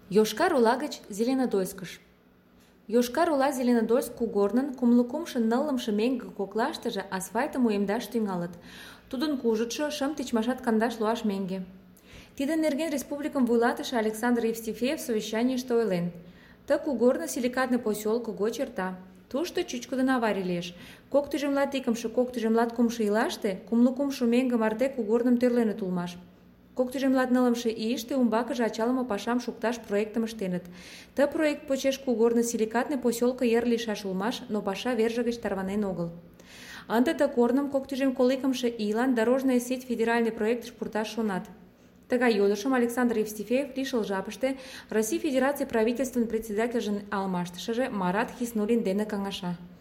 Йошкар-Ола гыч Зеленодольскыш. Йошкар-Ола Зеленодольск кугорнын 36-ныллымше меҥге коклаштыже асфальтым уэмдаш тӱҥалыт. Тудын кужытшо 5,15 меҥге. Тидын нерген республикым вуйлатыше Александр Евстифеев совещанийыште ойлен. Ты кугорно силикатный поселко гоч эрта. Тушто чӱчкыдын аварий лиеш. 2021-2023 ийлаште 36 меҥге марте кугорным тӧрленыт улмаш. 2024 ийыште умбакыже ачалыме пашам шукташ проектым ыштеныт. Ты проект почеш кугорно силикатный поселко йыр лийшаш улмаш, но паша верже гыч тарванен огыл. Ынде ты корным 2022 ийлан дорожная сеть федеральный проектыш пурташ шонат. Тыгай йодышым Александр Евстифеев лишыл жапыште Россий Федераций правительствын председательжын алмаштышыже Марат Хиснуллин дене каҥаша.